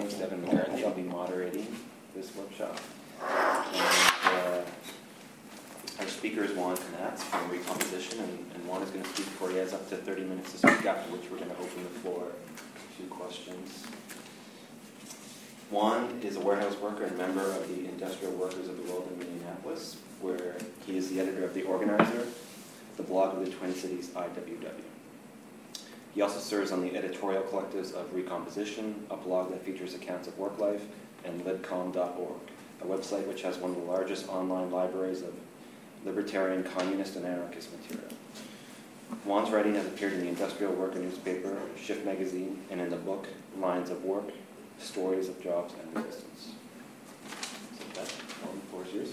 name's Devin McCarthy. I'll be moderating this workshop. And, our speaker is Juan Canats from Recomposition, and Juan is going to speak for, he has up to 30 minutes to speak, after which we're going to open the floor to questions. Juan is a warehouse worker and member of the Industrial Workers of the World in Minneapolis, where he is the editor of The Organizer, the blog of the Twin Cities IWW. He also serves on the editorial collectives of Recomposition, a blog that features accounts of work life, and libcom.org, a website which has one of the largest online libraries of libertarian, communist, and anarchist material. Juan's writing has appeared in the Industrial Worker newspaper, Shift magazine, and in the book Lines of Work, Stories of Jobs and Resistance. So that's all the floor is yours.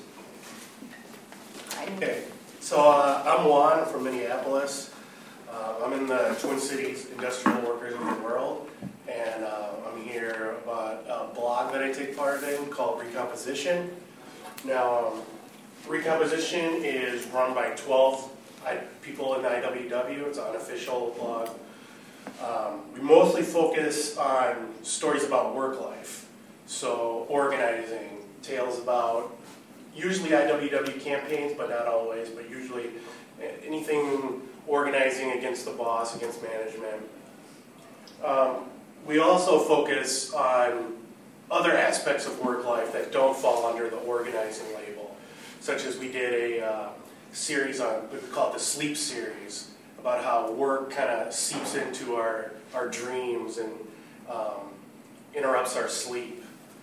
Okay, so I'm Juan from Minneapolis. I'm in the Twin Cities Industrial Workers of the World, and I'm here about a blog that I take part in called Recomposition. Now, Recomposition is run by 12 people in the IWW. It's an unofficial blog. We mostly focus on stories about work life, so organizing, tales about usually IWW campaigns, but not always, but usually anything organizing against the boss, against management. We also focus on other aspects of work life that don't fall under the organizing label, such as we did a series on, we call it the Sleep Series, about how work kind of seeps into our dreams and interrupts our sleep.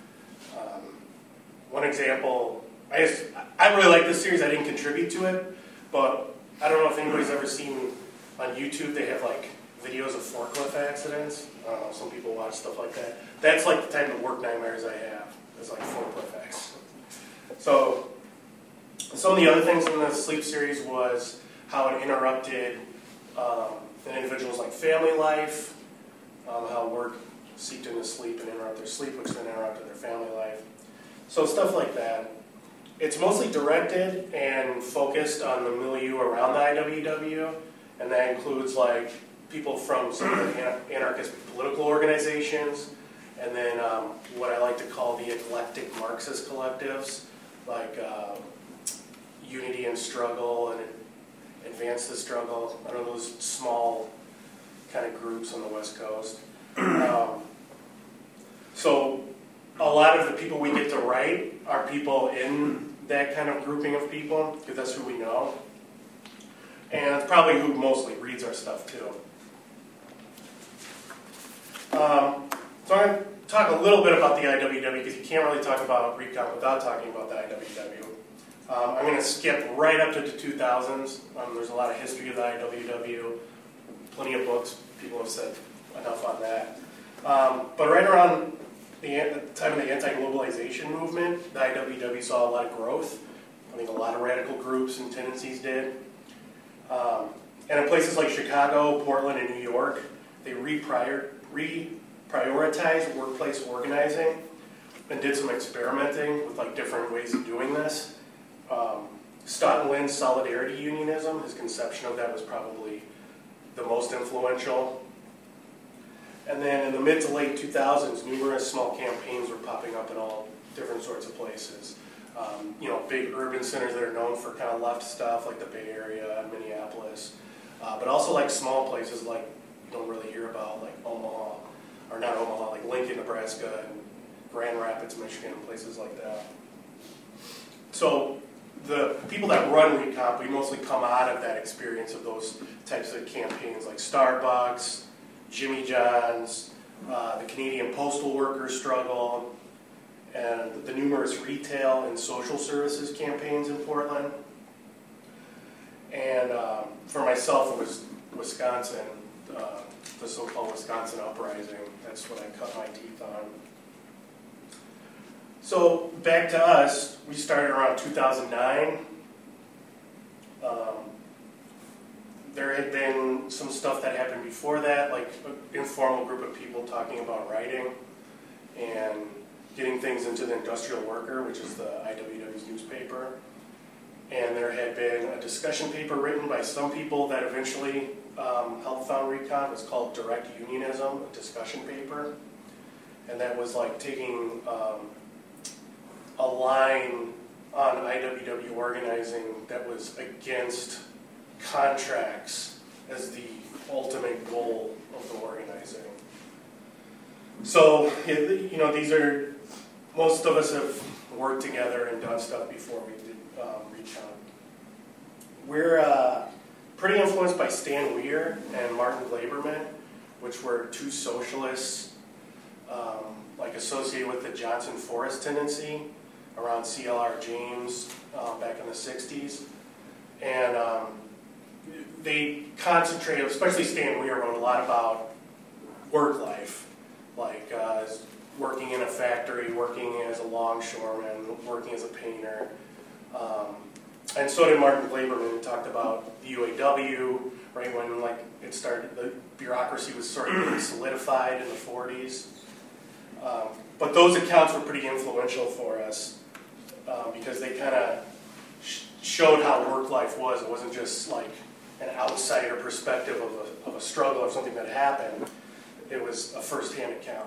One example, I really like this series. I didn't contribute to it, but I don't know if anybody's ever seen on YouTube, they have like videos of forklift accidents. I don't know, some people watch stuff like that. That's like the type of work nightmares I have. It's like forklift accidents. So some of the other things in the Sleep Series was how it interrupted an individual's like family life, how work seeped into sleep and interrupted their sleep, which then interrupted their family life. So stuff like that. It's mostly directed and focused on the milieu around the IWW, and that includes like people from some of the anarchist political organizations, and then what I like to call the eclectic Marxist collectives, like Unity and Struggle and Advance the Struggle. I don't know, those small kind of groups on the West Coast. So a lot of the people we get to write are people in that kind of grouping of people, because that's who we know. And it's probably who mostly reads our stuff, too. So I'm going to talk a little bit about the IWW, because you can't really talk about Recom without talking about the IWW. I'm going to skip right up to the 2000s. There's a lot of history of the IWW, plenty of books. People have said enough on that. But right around the time of the anti-globalization movement, the IWW saw a lot of growth. I think a lot of radical groups and tendencies did. And in places like Chicago, Portland, and New York, they reprioritized workplace organizing and did some experimenting with like different ways of doing this. Stoughton Lynn's Solidarity Unionism, his conception of that was probably the most influential. And then in the mid to late 2000s, numerous small campaigns were popping up in all different sorts of places. Big urban centers that are known for kind of left stuff, like the Bay Area and Minneapolis. But also like small places like you don't really hear about, like Omaha, or not Omaha, like Lincoln, Nebraska, and Grand Rapids, Michigan, places like that. So the people that run Recomp, we mostly come out of that experience of those types of campaigns, like Starbucks, Jimmy John's, the Canadian Postal Workers struggle, and the numerous retail and social services campaigns in Portland. And for myself, it was Wisconsin, the so-called Wisconsin Uprising. That's what I cut my teeth on. So back to us, we started around 2009. There had been some stuff that happened before that, like an informal group of people talking about writing and getting things into the Industrial Worker, which is the IWW's newspaper. And there had been a discussion paper written by some people that eventually helped found Recomp. It's called Direct Unionism, a discussion paper. and that was like taking a line on IWW organizing that was against contracts as the ultimate goal of the organizing. So, you know, these are, most of us have worked together and done stuff before we did Reach Out. We're pretty influenced by Stan Weir and Martin Glaberman, which were two socialists like associated with the Johnson Forest tendency around C.L.R. James back in the 60s. And they concentrated, especially Stan Weir wrote a lot about work life, like working in a factory, working as a longshoreman, working as a painter. And so did Martin Glaberman, who talked about the UAW, right when like it started, the bureaucracy was sort of being solidified in the 40s. But those accounts were pretty influential for us because they kind of showed how work life was. It wasn't just like an outsider perspective of a struggle or something that happened. It was a first-hand account.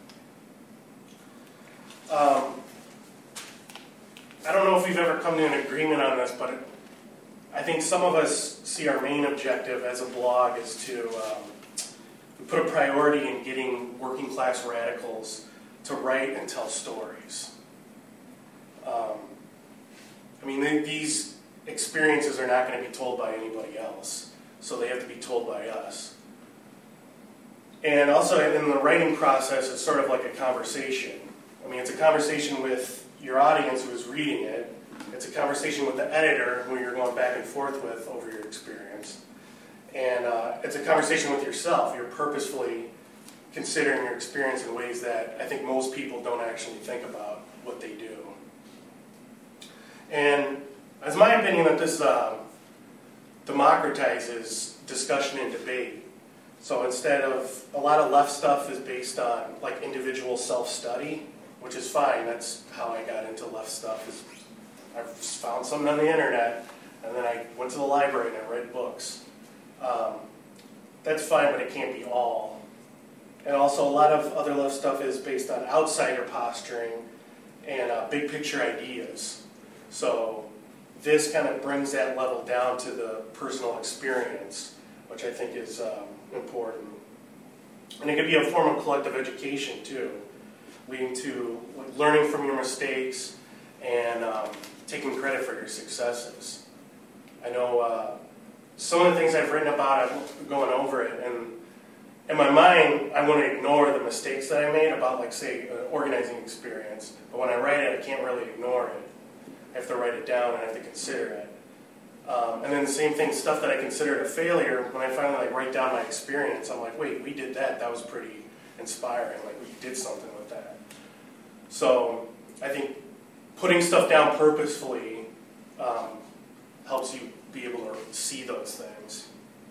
I don't know if we've ever come to an agreement on this, but I think some of us see our main objective as a blog is to put a priority in getting working class radicals to write and tell stories. I mean, these experiences are not going to be told by anybody else, so they have to be told by us. And also in the writing process, it's sort of like a conversation. I mean, it's a conversation with your audience who is reading it. It's a conversation with the editor who you're going back and forth with over your experience. And it's a conversation with yourself. You're purposefully considering your experience in ways that I think most people don't actually think about what they do. And it's my opinion that this democratizes discussion and debate. So instead of, a lot of left stuff is based on like individual self-study, which is fine. That's how I got into left stuff. Is I found something on the internet, and then I went to the library and I read books. That's fine, but it can't be all. And also a lot of other left stuff is based on outsider posturing and big picture ideas. So this kind of brings that level down to the personal experience, which I think is important. And it can be a form of collective education too, leading to learning from your mistakes and taking credit for your successes. I know some of the things I've written about, I'm going over it, and in my mind, I want to ignore the mistakes that I made about, like, say, an organizing experience. But when I write it, I can't really ignore it. I have to write it down and I have to consider it. And then the same thing, stuff that I considered a failure, when I finally write down my experience, I'm like, wait, we did that. That was pretty inspiring. Like, we did something with that. So I think putting stuff down purposefully helps you be able to see those things.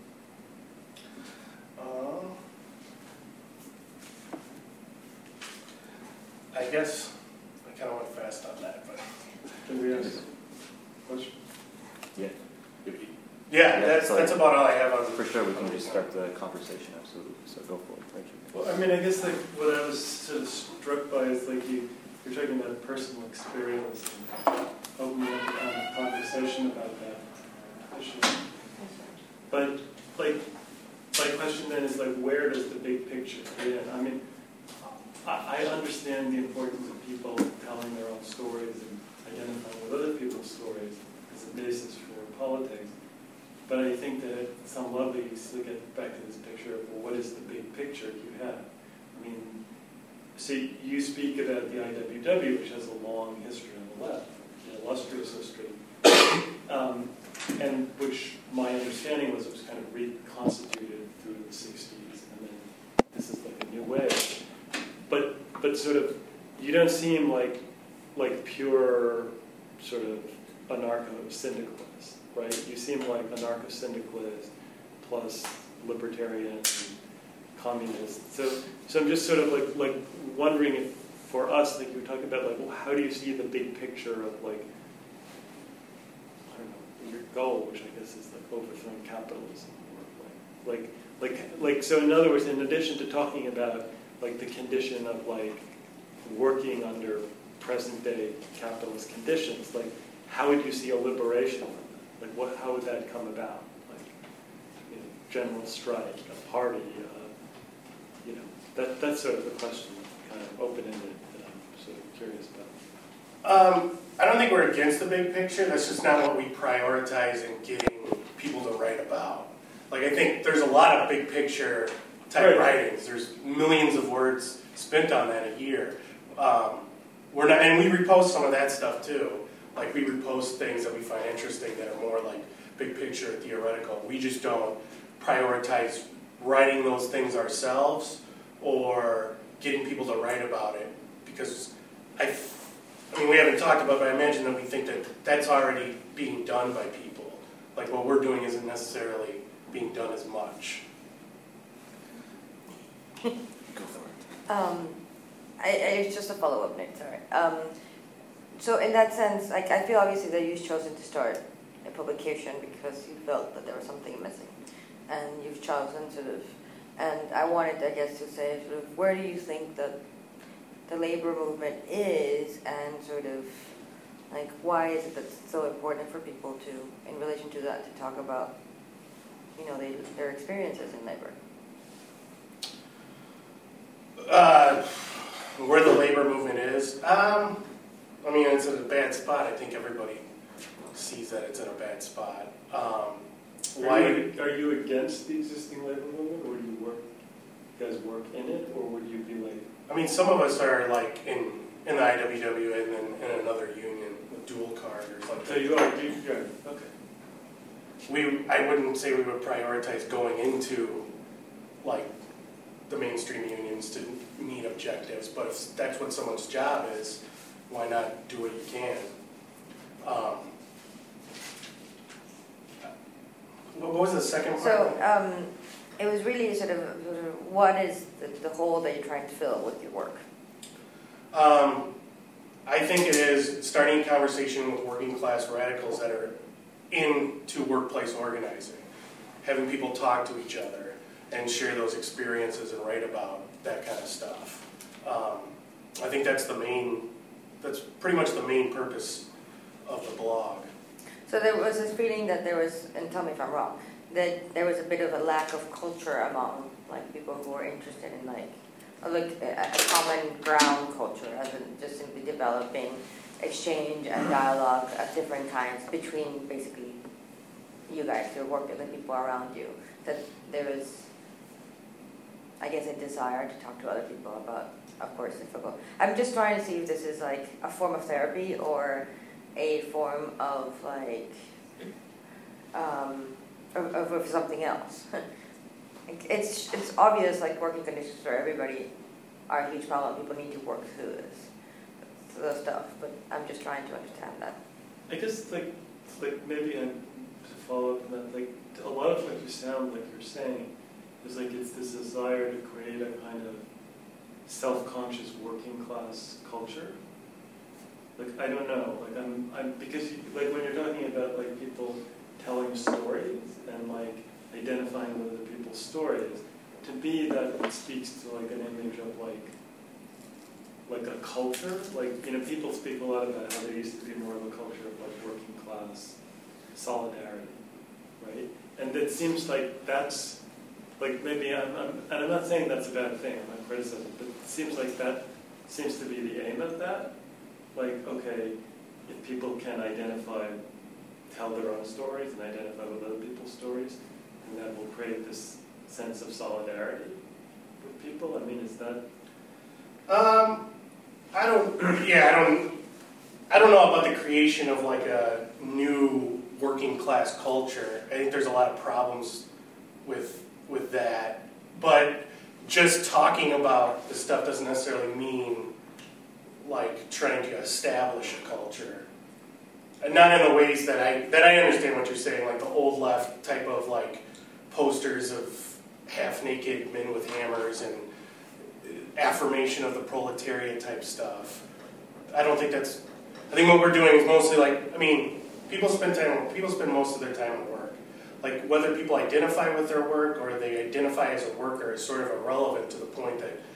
I guess I kind of went fast on that, but. Can we ask a question? Yeah. Yeah, that's about all I have on. For sure, we can just start the conversation, absolutely. So go for it. Thank you. Well, I mean, I guess like what I was sort of struck by is like you're talking about personal experience and opening up a conversation about that issue. But like my question then is like, where does the big picture fit in? I mean, I understand the importance of people telling their own stories and identifying with other people's stories as a basis for politics. But I think that at some level you still get back to this picture of, well, what is the big picture you have? I mean, so you speak about the IWW, which has a long history on the left, an illustrious history, and which my understanding was it was kind of reconstituted through the 60s, and then this is like a new way. But sort of, you don't seem like pure sort of anarcho-syndicalist, right? You seem like anarcho-syndicalist plus libertarian and communist. So I'm just sort of like wondering if for us, like you were talking about, like, well, how do you see the big picture of like, I don't know, your goal, which I guess is like overthrowing capitalism, or like so in other words, in addition to talking about like the condition of like working under present day capitalist conditions, like how would you see a liberation from that? Like what, how would that come about? Like, you know, general strike, a party, you know, that's sort of the question, kind of open-ended, that I'm sort of curious about. I don't think we're against the big picture. That's just not what we prioritize in getting people to write about. Like, I think there's a lot of big picture type writings. There's millions of words spent on that a year. We're not, and we repost some of that stuff too. Like, we repost things that we find interesting that are more like big picture, theoretical. We just don't prioritize writing those things ourselves or getting people to write about it, because I mean, we haven't talked about it, but I imagine that we think that that's already being done by people. Like, what we're doing isn't necessarily being done as much. Go for it. It's just a follow-up, Nick, sorry. So in that sense, like, I feel obviously that you've chosen to start a publication because you felt that there was something missing. And you've chosen sort of, and I wanted, I guess, to say sort of, where do you think that the labor movement is, and sort of, like, why is it that's so important for people to, in relation to that, to talk about, you know, their experiences in labor? Where the labor movement is, I mean, it's in a bad spot. I think everybody sees that it's in a bad spot. Are you against the existing labor movement, or do you guys work in it, or would you be like? I mean, some of us are like in the IWW and then in another union with dual card or something. So you are, okay. I wouldn't say we would prioritize going into like the mainstream unions to meet objectives, but if that's what someone's job is, why not do what you can? What was the second part? So it was really sort of what is the hole that you're trying to fill with your work? I think it is starting a conversation with working class radicals that are into workplace organizing, having people talk to each other and share those experiences and write about that kind of stuff. I think that's pretty much the main purpose of the blog. So there was this feeling that there was, and tell me if I'm wrong, that there was a bit of a lack of culture among like people who were interested in like a common ground culture, as in just simply developing exchange and dialogue of different kinds between basically you guys, your work, and the people around you. That there is, I guess, a desire to talk to other people about, of course, difficult. I'm just trying to see if this is like a form of therapy or a form of like of something else. It's obvious, like, working conditions for everybody are a huge problem. People need to work through this stuff, but I'm just trying to understand that. I guess like maybe to follow up on that, like a lot of what you sound like you're saying is like it's this desire to create a kind of self-conscious working class culture. Like, I don't know, like I'm because like when you're talking about like people telling stories and like identifying with other people's stories, to me that speaks to like an image of like a culture. Like, you know, people speak a lot about how there used to be more of a culture of like working class solidarity, right? And it seems like that's like maybe and I'm not saying that's a bad thing, I'm not criticizing, but it seems like that seems to be the aim of that. Like, okay, if people can tell their own stories and identify with other people's stories, and that will create this sense of solidarity with people. I mean, is that? I don't know about the creation of like a new working class culture. I think there's a lot of problems with that. But just talking about this stuff doesn't necessarily mean like trying to establish a culture. And not in the ways that I understand what you're saying, like the old left type of like posters of half-naked men with hammers and affirmation of the proletariat type stuff. I think what we're doing is mostly like, I mean, people spend most of their time at work. Like, whether people identify with their work or they identify as a worker is sort of irrelevant to the point that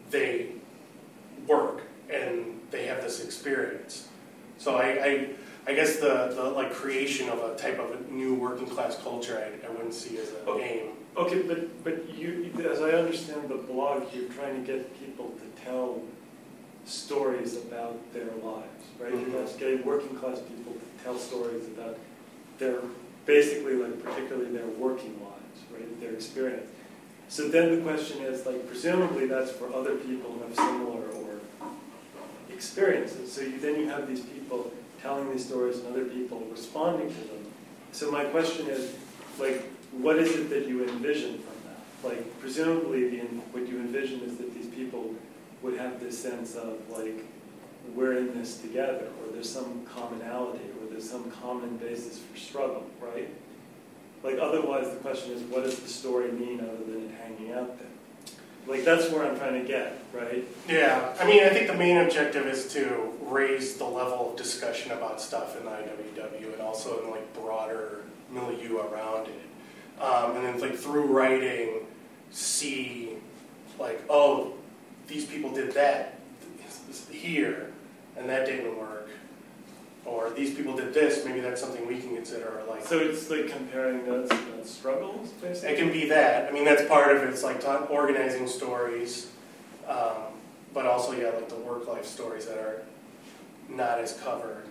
they work and they have this experience. So I guess the like creation of a type of a new working class culture I wouldn't see as an aim. Okay, but you, as I understand the blog, you're trying to get people to tell stories about their lives, right? Mm-hmm. You're just getting working class people to tell stories about their, basically, like, particularly their working lives, right? Their experience. So then the question is, like, presumably that's for other people who have similar or experiences. So then you have these people telling these stories and other people responding to them. So my question is, like, what is it that you envision from that? Like, presumably what you envision is that these people would have this sense of, like, we're in this together, or there's some commonality, or there's some common basis for struggle, right? Like, otherwise the question is, what does the story mean other than it hanging out there? Like, that's where I'm trying to get, right? Yeah, I mean, I think the main objective is to raise the level of discussion about stuff in the IWW and also in, like, broader milieu around it. And then, like, through writing, see, like, oh, these people did that here, and that didn't work. Or these people did this, maybe that's something we can consider. Or like, so it's like comparing notes about struggles, basically? It can be that. I mean, that's part of it. It's like organizing stories, but also, yeah, like the work-life stories that are not as covered.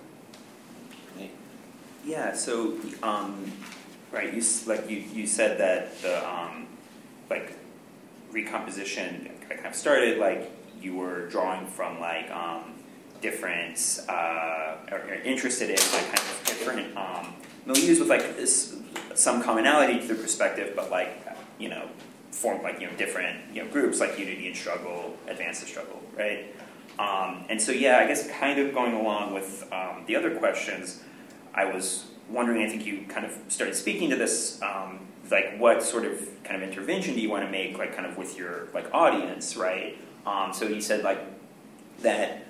Yeah, so, right, you said that the, like, recomposition kind of started, like, you were drawing from, like, different, or interested in, like, kind of different milieus with, like, some commonality to the perspective, but, like, you know, formed, like, you know, different, you know, groups, like Unity and Struggle, Advance the Struggle, right? And so, yeah, I guess kind of going along with the other questions, I was wondering, I think you kind of started speaking to this, like, what sort of kind of intervention do you want to make, like, kind of with your, like, audience, right? So you said, like, that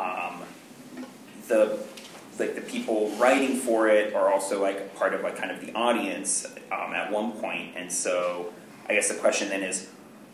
the people writing for it are also, like, part of, like, kind of the audience at one point, and so I guess the question then is,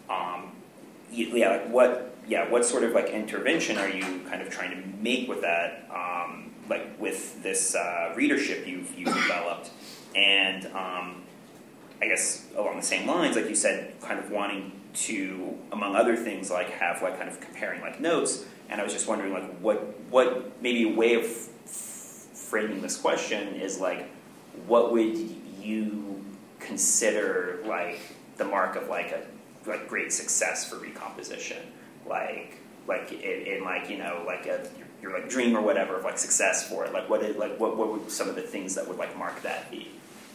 like, what sort of, like, intervention are you kind of trying to make with that, like, with this readership you've developed, and I guess along the same lines, like you said, kind of wanting to, among other things, like, have, like, kind of comparing, like, notes, and I was just wondering, like, what maybe a way of framing this question is, like, what would you consider, like, the mark of, like, a great success for recomposition, like in like, you know, like your like dream or whatever of, like, success for it, like what would some of the things that would, like, mark that be?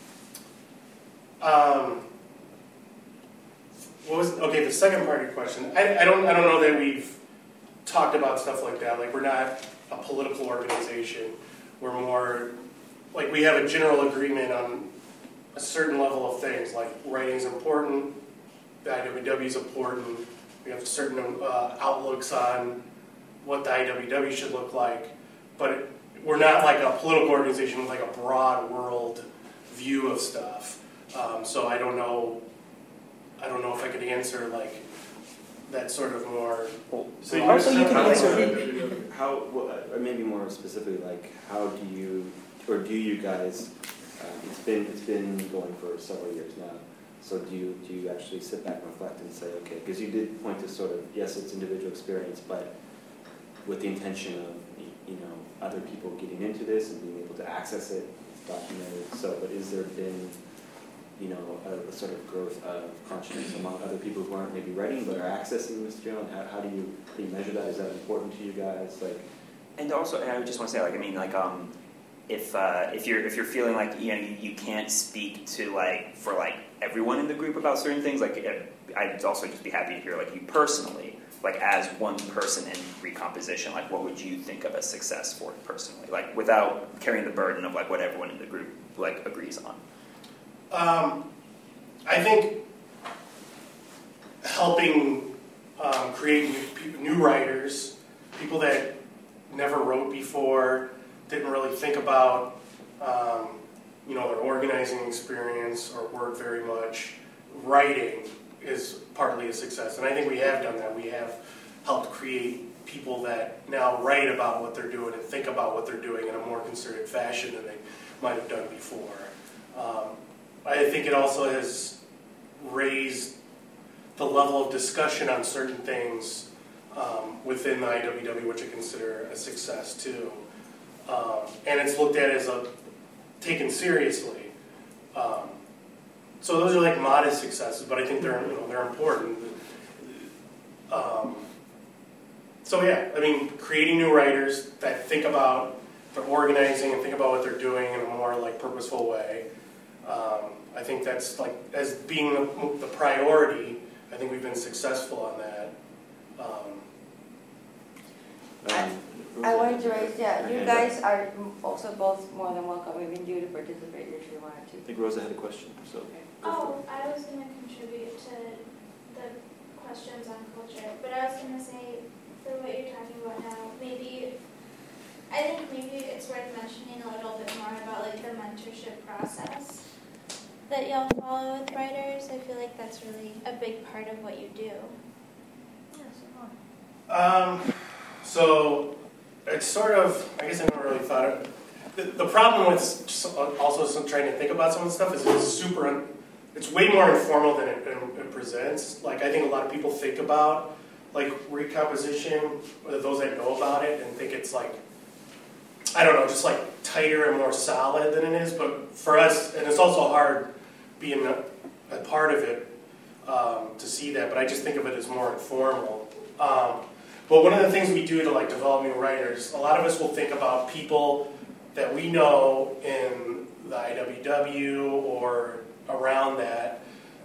The second part of your question, I don't know that we've talked about stuff like that. Like, we're not a political organization. We're more, like, we have a general agreement on a certain level of things, like writing is important, the IWW is important, we have certain outlooks on what the IWW should look like, but we're not like a political organization with, like, a broad world view of stuff. So I don't know if I could answer, like, that sort of more. So Well, also you can answer how, or maybe more specifically, like, how do you, or do you guys? It's been going for several years now. So do you actually sit back and reflect and say, okay, because you did point to sort of, yes, it's individual experience, but with the intention of, you know, other people getting into this and being able to access it, it's documented. So, but is there been, you know, a sort of growth of consciousness among other people who aren't maybe writing but are accessing this material? And how do you measure that? Is that important to you guys? Like, And also, I just want to say, like, I mean, like, if you're feeling like, you know, you can't speak to, like, for, like, everyone in the group about certain things, like, I'd also just be happy to hear, like, you personally, like, as one person in recomposition, like, what would you think of as success for it personally, like, without carrying the burden of, like, what everyone in the group, like, agrees on? I think helping create new writers, people that never wrote before, didn't really think about, you know, their organizing experience or work very much. Writing is partly a success, and I think we have done that. We have helped create people that now write about what they're doing and think about what they're doing in a more concerted fashion than they might have done before. I think it also has raised the level of discussion on certain things within the IWW, which I consider a success too. And it's looked at as taken seriously. So those are like modest successes, but I think they're important. So yeah, I mean, creating new writers that think about their organizing and think about what they're doing in a more like purposeful way. I think that's like, as being the priority, I think we've been successful on that. I wanted to raise, you guys are also both more than welcome, even you to participate if you wanted to. I think Rosa had a question, so. Oh, I was going to contribute to the questions on culture, but I was going to say, for what you're talking about now, I think maybe it's worth mentioning a little bit more about like the mentorship process that y'all follow with writers. I feel like that's really a big part of what you do. So it's sort of, I guess I never really thought of it. The problem with also trying to think about some of the stuff is it's way more informal than it presents. Like, I think a lot of people think about like recomposition, or those that know about it, and think it's like, I don't know, just like tighter and more solid than it is. But for us, and it's also hard being a part of it to see that, but I just think of it as more informal. But one of the things we do to like develop new writers, a lot of us will think about people that we know in the IWW or around that,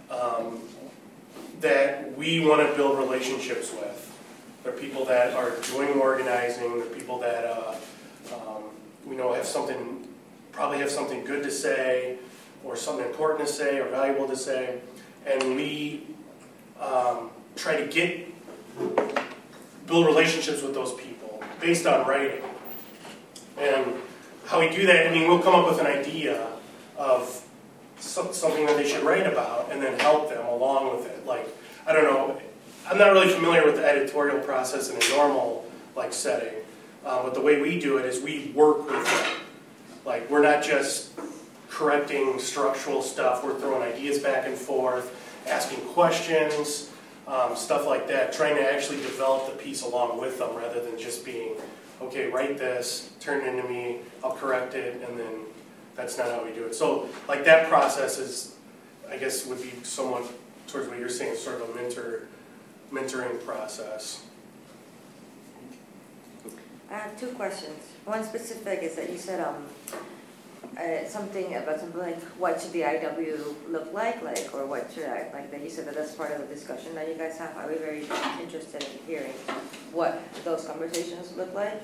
that we want to build relationships with. They're people that are doing organizing, they're people that we know probably have something good to say, or something important to say, or valuable to say, and we try to build relationships with those people based on writing. And how we do that, I mean, we'll come up with an idea of something that they should write about and then help them along with it. Like, I don't know, I'm not really familiar with the editorial process in a normal like setting, but the way we do it is we work with them. Like, we're not just correcting structural stuff, we're throwing ideas back and forth, asking questions, stuff like that, trying to actually develop the piece along with them rather than just being, okay, write this, turn it into me, I'll correct it, and then that's not how we do it. So, like, that process is, I guess, would be somewhat towards what you're saying, sort of a mentoring process. I have two questions. One specific is that you said something like what should the IW look like, or what should like that you said that's part of the discussion that you guys have. I'd be very interested in hearing what those conversations look like,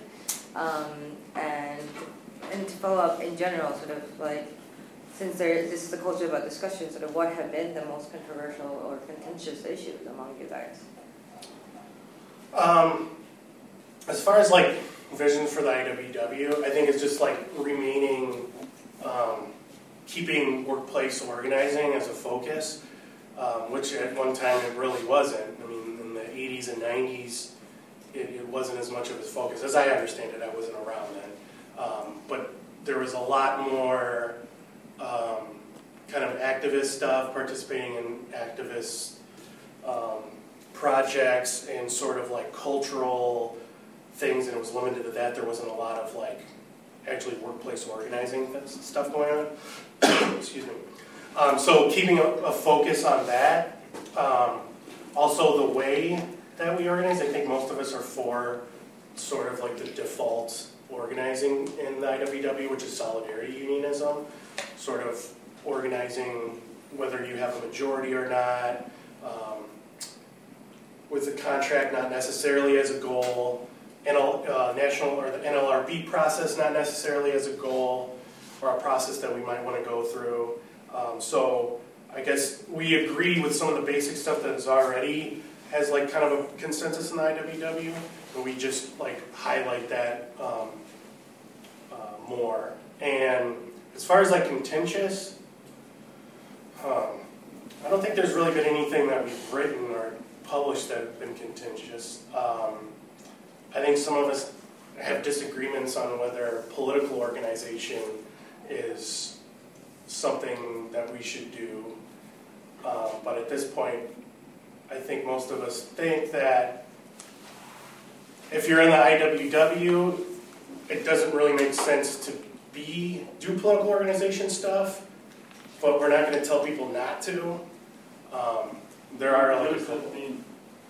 and to follow up in general, sort of like, since this is the culture about discussion, sort of what have been the most controversial or contentious issues among you guys? As far as like vision for the IWW, I think it's just like remaining, keeping workplace organizing as a focus, which at one time it really wasn't. I mean, in the 80s and 90s, it wasn't as much of a focus. As I understand it, I wasn't around then. But there was a lot more kind of activist stuff, participating in activist projects and sort of like cultural things, and it was limited to that. There wasn't a lot of like actually workplace organizing stuff going on. Excuse me. So keeping a focus on that. Also the way that we organize, I think most of us are for sort of like the default organizing in the IWW, which is solidarity unionism, sort of organizing whether you have a majority or not, with the contract not necessarily as a goal, national or the NLRB process not necessarily as a goal, or a process that we might want to go through. So I guess we agree with some of the basic stuff that is already has like kind of a consensus in the IWW, and we just like highlight that more. And as far as like contentious, I don't think there's really been anything that we've written or published that have been contentious. I think some of us have disagreements on whether political organization is something that we should do. But at this point, I think most of us think that if you're in the IWW, it doesn't really make sense to do political organization stuff, but we're not going to tell people not to. There are What like does that mean?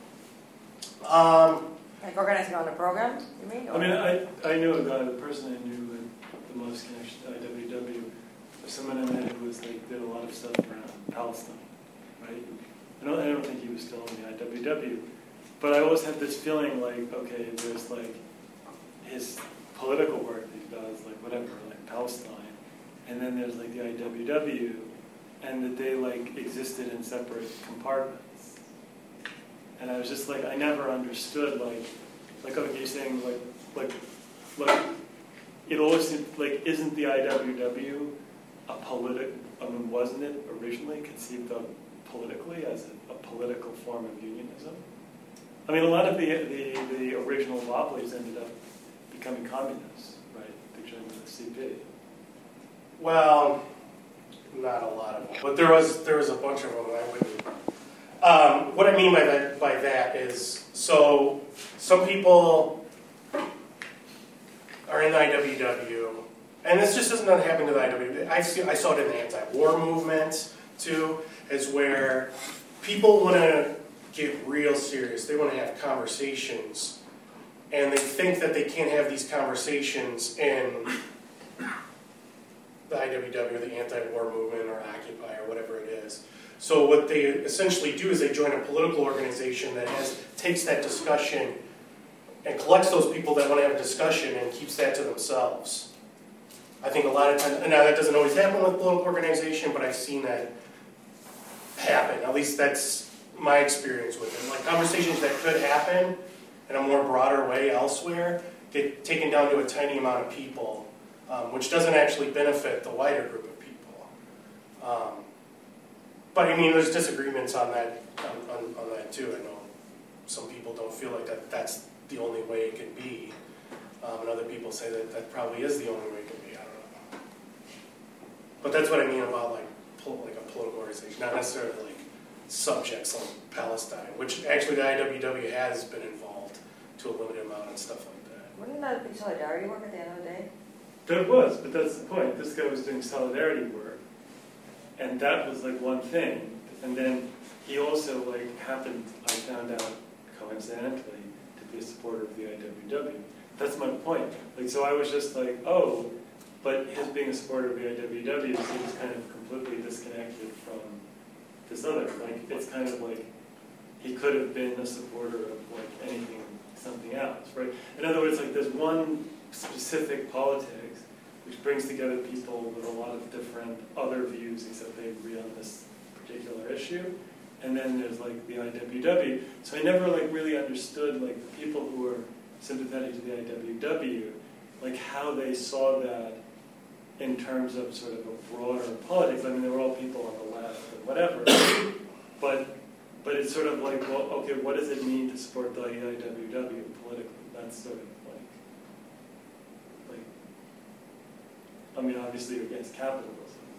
Like organizing on a program, you mean? I mean, I knew a guy, the person I knew with the most connection to IWW, was someone I met who was like did a lot of stuff around Palestine, right? I don't think he was still in the IWW, but I always had this feeling like, okay, there's like his political work that he does, like whatever, like Palestine, and then there's like the IWW, and that they like existed in separate compartments. And I was just like, I never understood like okay, you're saying like it always seemed like, isn't the IWW a I mean, wasn't it originally conceived of politically as a political form of unionism? I mean, a lot of the original Wobblies ended up becoming communists, right? They joined the CP. well, not a lot of them, but there was a bunch of them. I wouldn't. What I mean by that is, so some people are in the IWW, and this just doesn't happen to the IWW. I saw it in the anti-war movement too, is where people want to get real serious. They want to have conversations, and they think that they can't have these conversations in the IWW, the anti-war movement, or Occupy, or whatever it is. So what they essentially do is they join a political organization that takes that discussion and collects those people that want to have a discussion and keeps that to themselves. I think a lot of times, and now that doesn't always happen with political organization, but I've seen that happen. At least that's my experience with it. Like conversations that could happen in a more broader way elsewhere get taken down to a tiny amount of people, which doesn't actually benefit the wider group of people. But I mean, there's disagreements on that on that too. I know some people don't feel like that's the only way it can be, and other people say that probably is the only way it can be. I don't know. But that's what I mean about like a political organization, not necessarily like subjects like Palestine, which actually the IWW has been involved to a limited amount and stuff like that. Wouldn't that be solidarity work at the end of the day? That was, but that's the point. This guy was doing solidarity work, and that was like one thing. And then he also like happened, I found out coincidentally, to be a supporter of the IWW. That's my point. Like, so I was just like, oh, but his being a supporter of the IWW seems kind of completely disconnected from this other. Like, it's kind of like he could have been a supporter of like anything, something else, right? In other words, like there's one specific politics which brings together people with a lot of different other views, except they agree on this particular issue. And then there's like the IWW. So I never like really understood like the people who were sympathetic to the IWW, like how they saw that in terms of sort of a broader politics. I mean, they were all people on the left and whatever. But it's sort of like, well, okay, what does it mean to support the IWW politically? That's sort of like I mean, obviously you're against capitalism,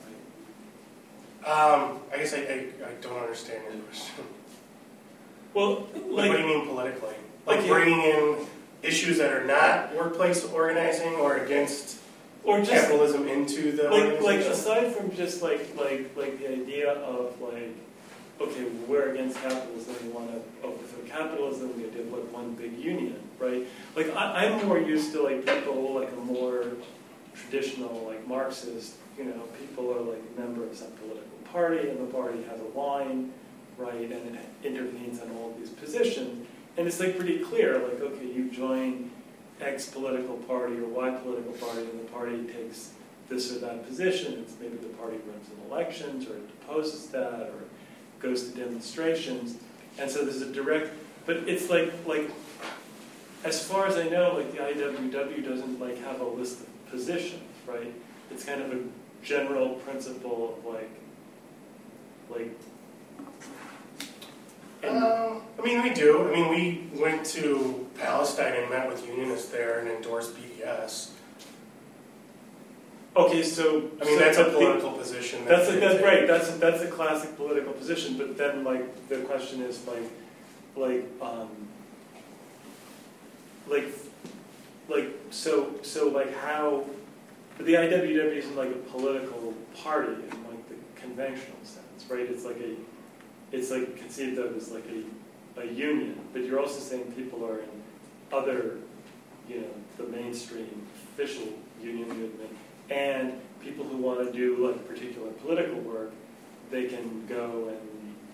right? I guess I don't understand your question. Well, like, what do you mean politically? Like okay. bringing in issues that are not workplace organizing or against or just capitalism into the organization? like aside from just like the idea of like, okay, we're against capitalism, we want to overthrow capitalism, the idea of like one big union, right? Like I'm more used to like people like a more traditional like Marxist, you know, people are like a member of some political party and the party has a line, right, and it intervenes on all of these positions. And it's like pretty clear, like, okay, you join X political party or Y political party and the party takes this or that position. It's maybe the party runs in elections or it deposes that or goes to demonstrations. And so there's a direct, but it's like as far as I know, like the IWW doesn't like have a list of positions, right? It's kind of a general principle of like I mean, we do. I mean, we went to Palestine and met with unionists there and endorsed BDS. Okay, so I mean, so that's a the- political position. That's they that's take. right. That's a classic political position. But then, like, the question is so like how? But the IWW isn't like a political party in like the conventional sense, right? It's like conceived of as like a union. But you're also saying people are in other, the mainstream official union movement, and people who want to do like particular political work, they can go and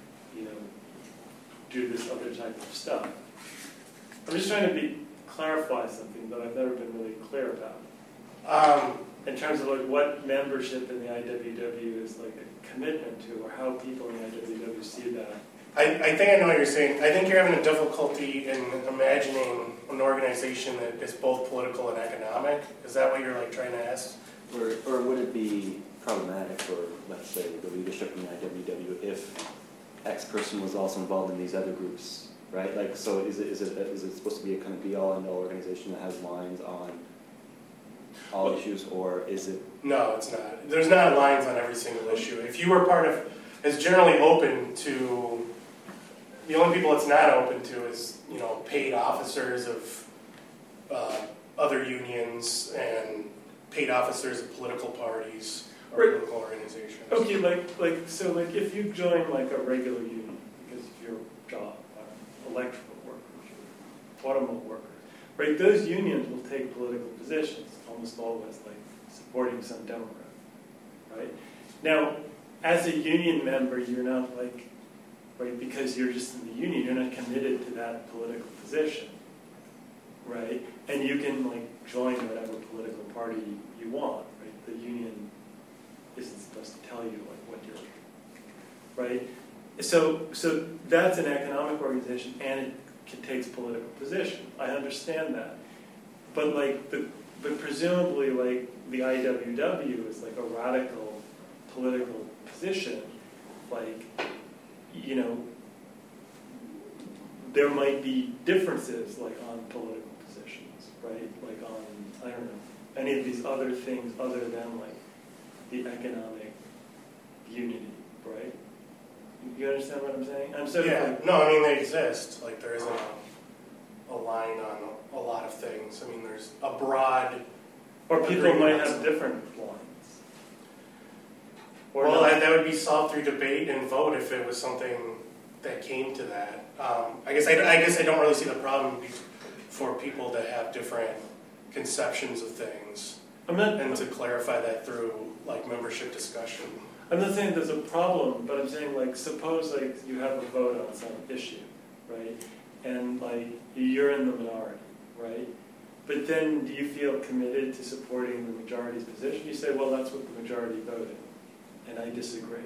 do this other type of stuff. I'm just trying to clarify something that I've never been really clear about. In terms of like what membership in the IWW is like a commitment to, or how people in the IWW see that. I think I know what you're saying. I think you're having a difficulty in imagining an organization that is both political and economic. Is that what you're like trying to ask? Or would it be problematic for, let's say, the leadership in the IWW if X person was also involved in these other groups, right? Like, so is it supposed to be a kind of be-all, end-all organization that has lines on all issues, or is it? No, it's not. There's not lines on every single issue. If you were part of, it's generally open to. The only people it's not open to is paid officers of other unions and paid officers of political parties or Right. political organizations. Okay, so if you join like a regular union because of your job, electrical workers, or automotive workers, right? Those unions will take political positions, almost always like supporting some Democrat, right? Now, as a union member, you're not like, right, because you're just in the union, you're not committed to that political position, right? And you can like join whatever political party you want, right? The union isn't supposed to tell you like what you're, right? So that's an economic organization, and it takes political position. I understand that, but but presumably like the IWW is like a radical political position, like. There might be differences like on political positions, right? Like on, I don't know, any of these other things other than like the economic unity, right? You understand what I'm saying? I'm sort of like, No, I mean they exist. Like there isn't a line on a lot of things. I mean there's a broad. or people might have different lines. Or Well, not. that would be solved through debate and vote if it was something that came to that. I guess I don't really see the problem for people to have different conceptions of things and to clarify that through like membership discussion. I'm not saying there's a problem, but I'm saying like suppose like you have a vote on some issue, right? And like you're in the minority, right? But then do you feel committed to supporting the majority's position? You say, well, that's what the majority voted, and I disagree.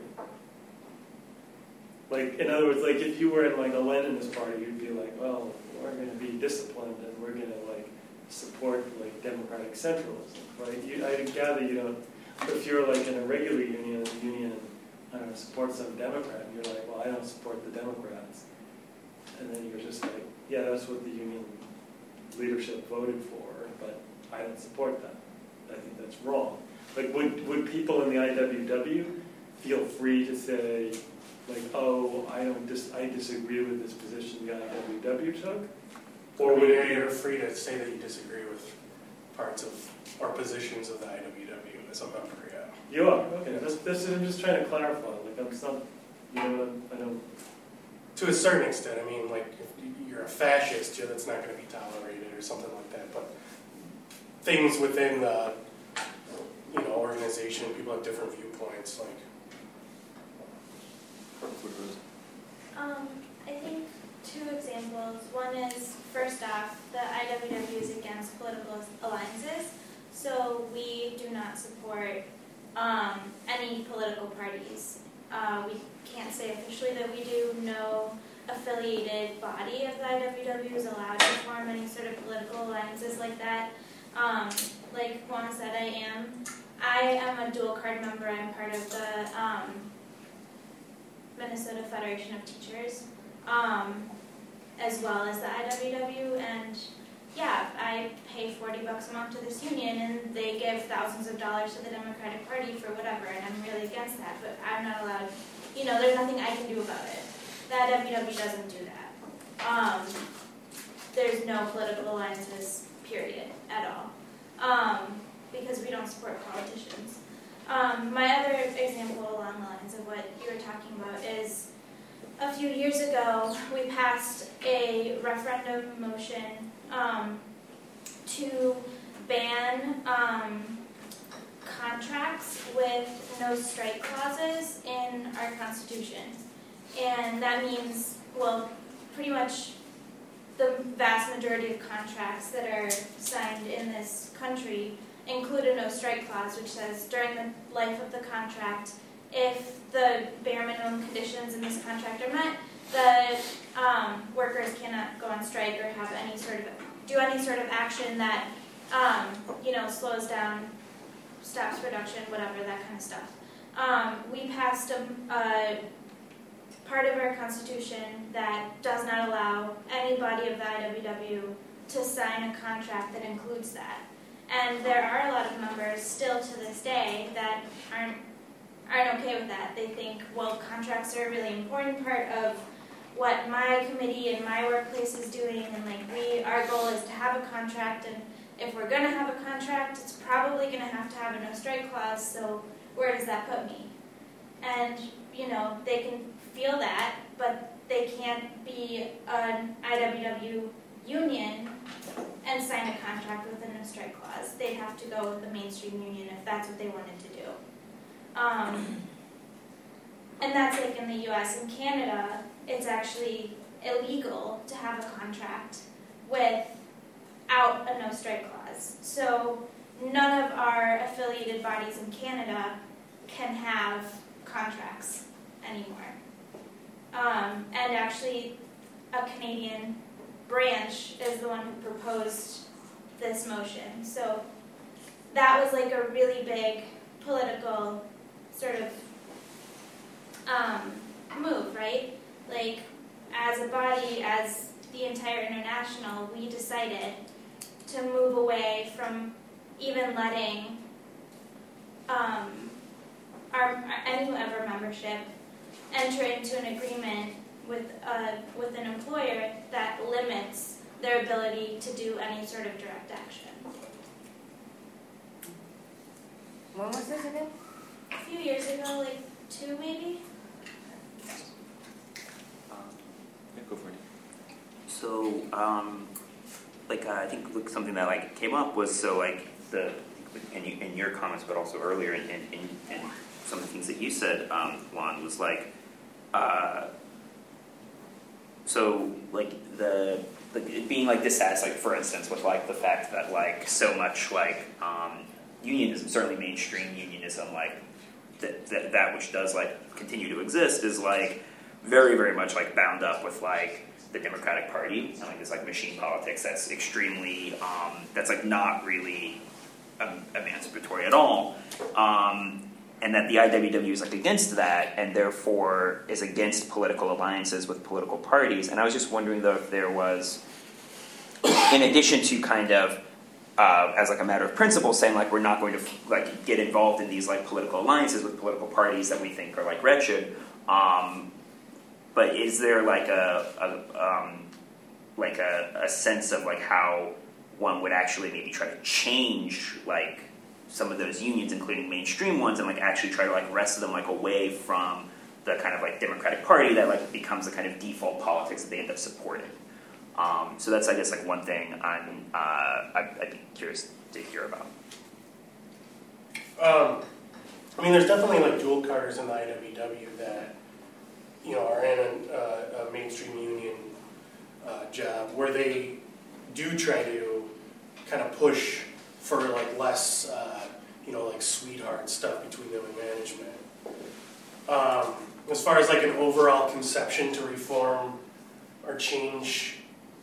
Like, in other words, like if you were in like a Leninist party, you'd be like, well, we're going to be disciplined and we're going to like support like democratic centralism, right? I gather you don't. But if you're like in a regular union, and the union, I don't know, supports some Democrat, and you're like, well, I don't support the Democrats, and then you're just like, yeah, that's what the union leadership voted for, but I don't support that. I think that's wrong. Like, would people in the IWW feel free to say, like, oh, I disagree with this position the IWW took? Or would it be You're free to say that you disagree with parts of or positions of the IWW as a member, yeah. You are? Okay. That's I'm just trying to clarify. Like, I'm not, I don't. To a certain extent, I mean, like, if you're a fascist, yeah, that's not going to be tolerated or something like that, but things within the, organization, people have different viewpoints, like. I think two examples. One is, first off, the IWW is against political alliances, so we do not support any political parties. We can't say officially that we do. No affiliated body of the IWW is allowed to form any sort of political alliances like that. Like Juan said, I am a dual card member. I'm part of the Minnesota Federation of Teachers. as well as the IWW, and yeah, I pay $40 a month to this union, and they give thousands of dollars to the Democratic Party for whatever, and I'm really against that, but I'm not allowed, there's nothing I can do about it. The IWW doesn't do that. There's no political alliances, period, at all, because we don't support politicians. My other example along the lines of what you were talking about is a few years ago, we passed a referendum motion to ban contracts with no strike clauses in our Constitution. And that means, well, pretty much the vast majority of contracts that are signed in this country include a no strike clause, which says during the life of the contract, if the bare minimum conditions in this contract are met, the workers cannot go on strike or have do any sort of action that slows down, stops production, whatever, that kind of stuff. We passed a part of our Constitution that does not allow anybody of the IWW to sign a contract that includes that. And there are a lot of members still to this day that aren't okay with that. They think, well, contracts are a really important part of what my committee and my workplace is doing, and our goal is to have a contract, and if we're going to have a contract, it's probably going to have a no strike clause, so where does that put me? And, they can feel that, but they can't be an IWW union and sign a contract with a no strike clause. They'd have to go with the mainstream union if that's what they wanted to do. And that's like in the US. In Canada, it's actually illegal to have a contract without a no strike clause. So none of our affiliated bodies in Canada can have contracts anymore. And actually, a Canadian branch is the one who proposed this motion. So that was like a really big political sort of move, right? Like, as a body, as the entire international, we decided to move away from even letting any of our membership enter into an agreement with an employer that limits their ability to do any sort of direct action. When was this again? A few years ago, like 2 maybe. Yeah, go for it. So, I think something that came up was in your comments, but also earlier in some of the things that you said, Juan, was being dissatisfied, for instance, with the fact that so much unionism, certainly mainstream unionism, that which does continue to exist is very, very much bound up with the Democratic Party and this machine politics that's extremely that's not really emancipatory at all, and that the IWW is against that and therefore is against political alliances with political parties. And I was just wondering though if there was, in addition to kind of as a matter of principle saying we're not going to get involved in these political alliances with political parties that we think are wretched, but is there a sense of how one would actually maybe try to change some of those unions, including mainstream ones, and actually try to wrest them away from the kind of Democratic Party that becomes the kind of default politics that they end up supporting. So that's, I guess, one thing I'd be curious to hear about. There's definitely dual carters in the IWW that are in a mainstream union job where they do try to kind of push for less sweetheart stuff between them and management. As far as an overall conception to reform or change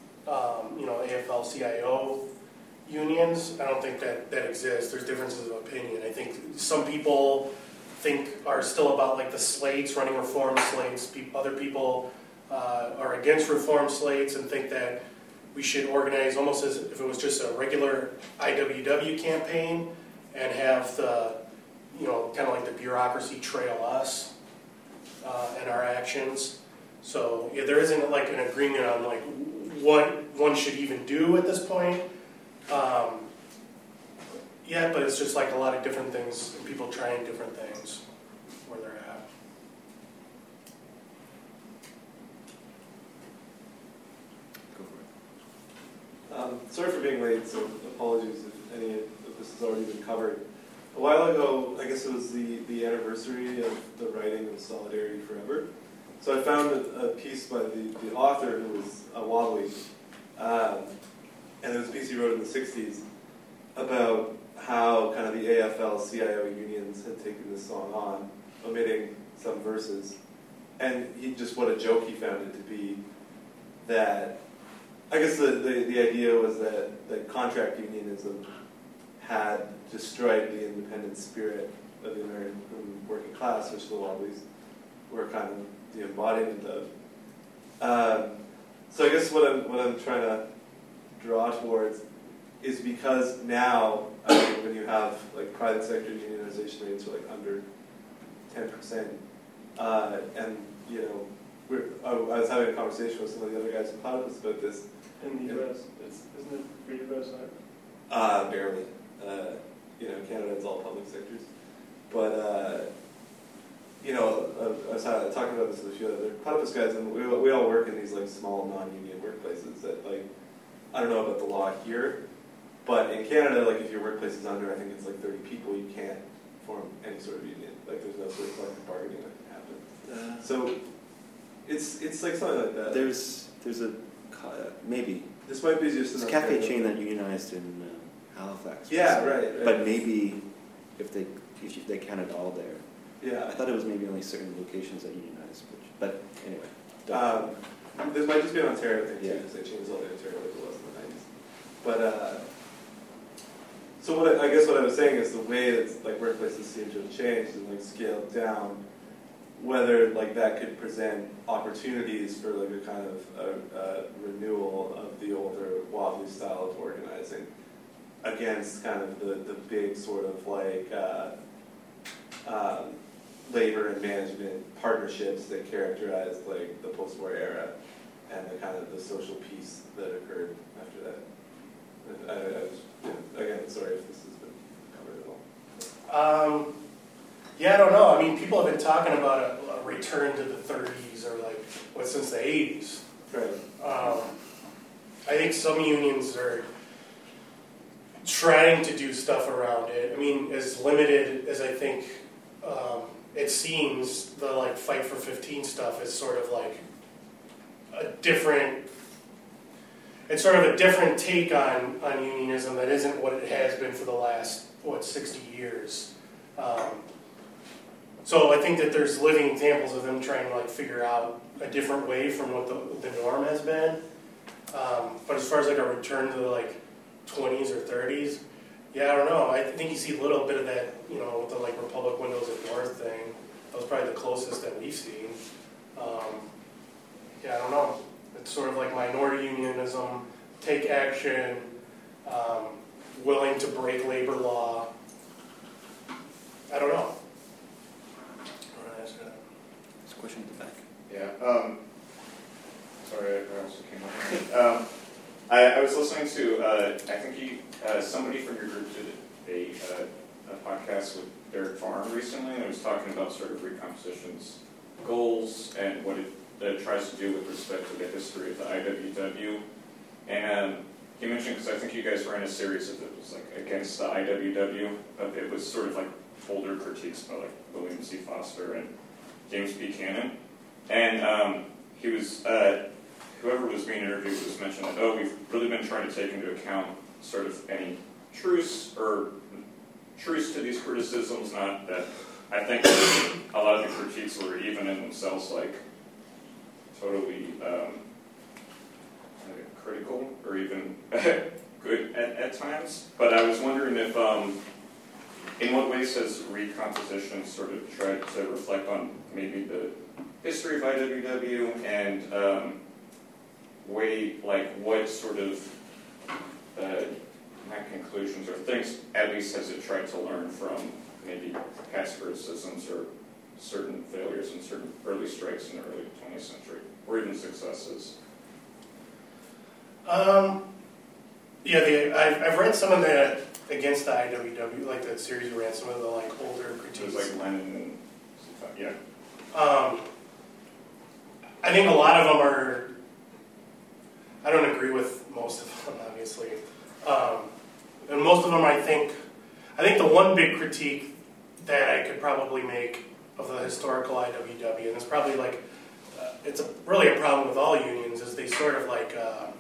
AFL-CIO unions, I don't think that exists. There's differences of opinion. I think some people are still about the slates, running reform slates. Other people are against reform slates and think that we should organize almost as if it was just a regular IWW campaign and have the, kind of like the bureaucracy trail us and our actions. So yeah, there isn't like an agreement on like what one should even do at this point. Yeah, but it's just like a lot of different things and people trying different things where they're at. Go for it. Sorry for being late, so apologies if any of this has already been covered. A while ago, I guess it was the anniversary of the writing of Solidarity Forever. So I found a piece by the author who was a Wobbly, and there was a piece he wrote in the 60s about how kind of the AFL-CIO unions had taken this song on, omitting some verses. And what a joke he found it to be, that I guess the idea was that contract unionism had destroyed the independent spirit of the American working class, which the Wobblies were kind of the embodiment of. So I guess what I'm trying to draw towards is because now, when you have like private sector unionization rates are like under 10%, and I was having a conversation with some of the other guys in Platypus about this. In the U.S., isn't it pretty U.S. high? Barely. Canada is all public sectors. But, I was talking about this with a few other Platypus guys, and we all work in these, like, small non-union workplaces that, like, I don't know about the law here, but in Canada, like, if your workplace is under, I think it's like 30 people, you can't form any sort of union. Like, there's no sort of collective bargaining that can happen. So, it's like something like that. There's a maybe. This might be just It's a cafe chain that unionized in Halifax. Yeah, right. But maybe if they counted all there. Yeah. I thought it was maybe only certain locations that unionized. But anyway. This might just be an Ontario thing too, Yeah. because they changed all the Ontario like it was in the 90s. But so what I guess what I was saying is the way that like workplaces seem to have changed and like scaled down, whether like that could present opportunities for like a kind of renewal of the older Wobbly style of organizing against kind of the big sort of like labor and management partnerships that characterized like the post-war era and the kind of the social peace that occurred after that. Again, sorry if this has been covered at all. Yeah, I don't know. I mean, people have been talking about a return to the 30s or like since the 80s. Right. I think some unions are trying to do stuff around it. I mean, as limited as I think it seems, the like Fight for 15 stuff is sort of like it's sort of a different take on unionism that isn't what it has been for the last 60 years. So I think that there's living examples of them trying to like figure out a different way from what the norm has been. But as far as like a return to the like 20s or 30s, yeah, I don't know. I think you see a little bit of that, with the like Republic Windows at North thing. That was probably the closest that we've seen. Yeah, I don't know. It's sort of like minority unionism, take action, willing to break labor law. I don't know. There's a question at the back. Yeah. Sorry, I also came up. I was listening to, I think somebody from your group did a podcast with Derek Farm recently, and it was talking about sort of recomposition's goals and what it tries to do with respect to the history of the IWW. And he mentioned, because I think you guys ran a series of it was like against the IWW, but it was sort of like older critiques by like William C. Foster and James B. Cannon. And he was, whoever was being interviewed was mentioning that, we've really been trying to take into account sort of any truce to these criticisms, not that I think a lot of the critiques were even in themselves like totally critical or even good at times. But I was wondering if, in what ways has recomposition sort of tried to reflect on maybe history of IWW and what sort of not conclusions or things at least has it tried to learn from maybe past criticisms or certain failures and certain early strikes in the early 20th century, or even successes? I've read some of the Against the IWW, like that series. We ran some of the like older critiques. It was like Lenin and yeah. I think a lot of them are. I don't agree with most of them, obviously, and most of them I think the one big critique that I could probably make of the historical IWW, and it's probably like it's really a problem with all unions, is they sort of like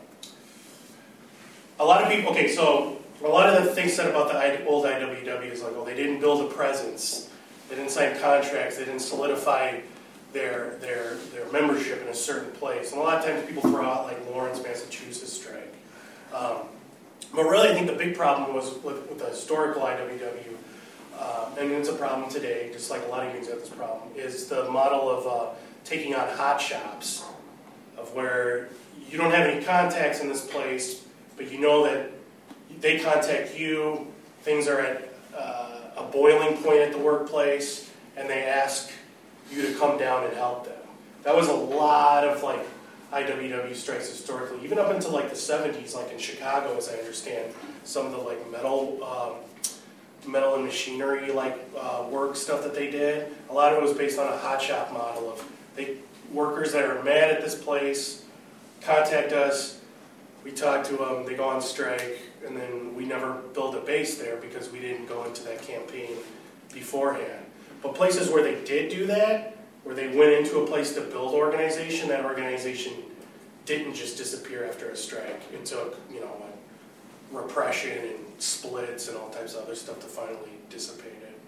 a lot of people. Okay, so a lot of the things said about the old IWW is like, oh, they didn't build a presence, they didn't sign contracts, they didn't solidify their membership in a certain place. And a lot of times people throw out like Lawrence, Massachusetts strike. But really I think the big problem was with the historical IWW, and it's a problem today, just like a lot of unions have this problem, is the model of taking on hot shops, of where you don't have any contacts in this place, but you know that they contact you, things are at a boiling point at the workplace, and they ask you to come down and help them. That was a lot of like IWW strikes historically, even up until like the 70s, like in Chicago, as I understand, some of the like metal and machinery like work stuff that they did. A lot of it was based on a hot shop model of workers that are mad at this place contact us, we talk to them, they go on strike, and then we never build a base there because we didn't go into that campaign beforehand. But places where they did do that, where they went into a place to build organization, that organization didn't just disappear after a strike. It took, repression and splits and all types of other stuff to finally dissipate it.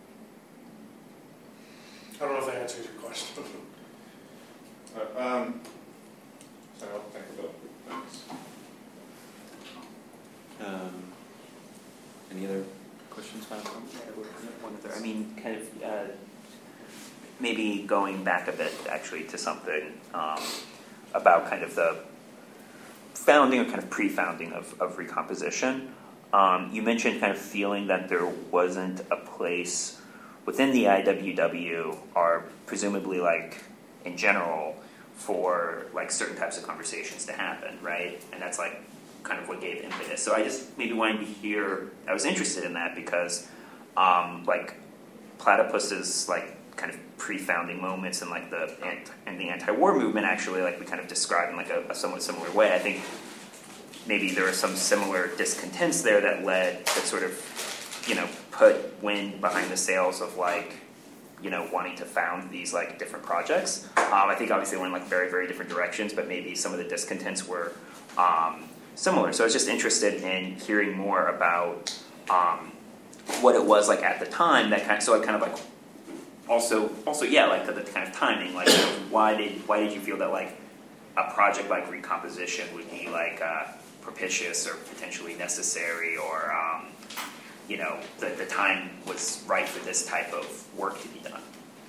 I don't know if that answers your question. So I'll think about things. Any other questions? One other. I mean, kind of maybe going back a bit, actually, to something about kind of the founding or kind of pre-founding of Recomposition. You mentioned kind of feeling that there wasn't a place within the IWW, or presumably like in general, for like certain types of conversations to happen, right? And that's like kind of what gave impetus. So I just maybe wanted to hear, I was interested in that because like Platypus's like kind of pre-founding moments and like the anti-war movement, actually, like we kind of described in like a somewhat similar way. I think maybe there are some similar discontents there that sort of, put wind behind the sails of like, wanting to found these like different projects. I think obviously they went in like very, very different directions, but maybe some of the discontents were similar. So I was just interested in hearing more about what it was like at the time that kind of, so I kind of like also yeah, like the kind of timing, like why did you feel that like a project like Recomposition would be like propitious or potentially necessary, or the time was right for this type of work to be done?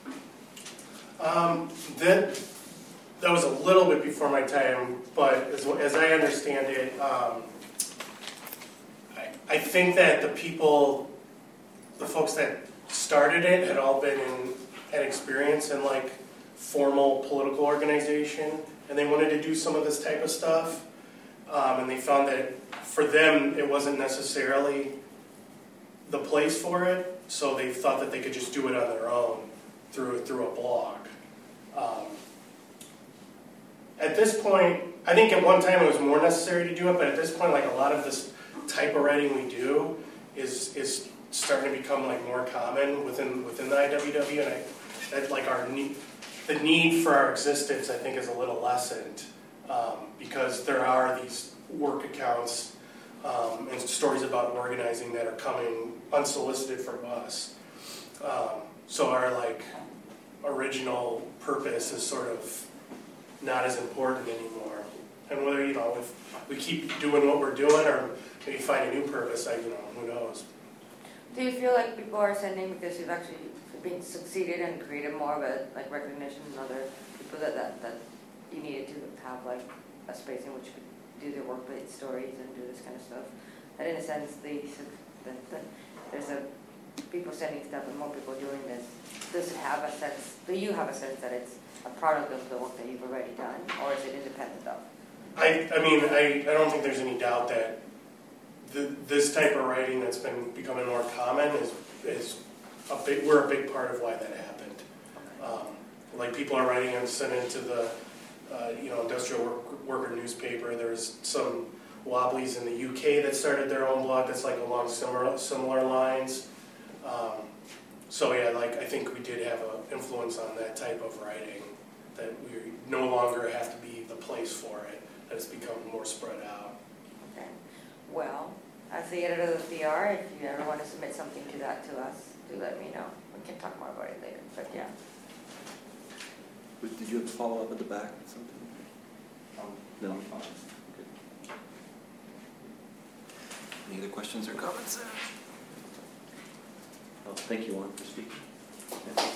That was a little bit before my time, but as I understand it, I think that the folks that started it had all had experience in like formal political organization, and they wanted to do some of this type of stuff, and they found that for them it wasn't necessarily the place for it, so they thought that they could just do it on their own through a blog. At this point, I think at one time it was more necessary to do it, but at this point, like a lot of this type of writing we do is starting to become like more common within the IWW, and that like the need for our existence, I think, is a little lessened because there are these work accounts and stories about organizing that are coming unsolicited from us. So our like original purpose is sort of not as important anymore. And whether if we keep doing what we're doing or maybe find a new purpose, who knows? Do you feel like people are sending because you've actually been succeeded and created more of a like recognition in other people that you needed to have like a space in which you could do their workplace stories and do this kind of stuff? That in a sense, there's a people sending stuff and more people doing this. Does it have a sense? Do you have a sense that it's a product of the work that you've already done, or is it independent of? I don't think there's any doubt that this type of writing that's been becoming more common is we're a big part of why that happened. Like people are writing and sending it to the industrial worker newspaper. There's some Wobblies in the UK that started their own blog that's like along similar lines. So yeah, like I think we did have an influence on that type of writing, that we no longer have to be the place for it, that it's become more spread out. Okay. Well, as the editor of the PR, if you ever want to submit something to us, do let me know. We can talk more about it later, but yeah. Did you have to follow up at the back or something? No. Good. Any other questions or comments there? Oh, thank you, Juan, for speaking. Yeah.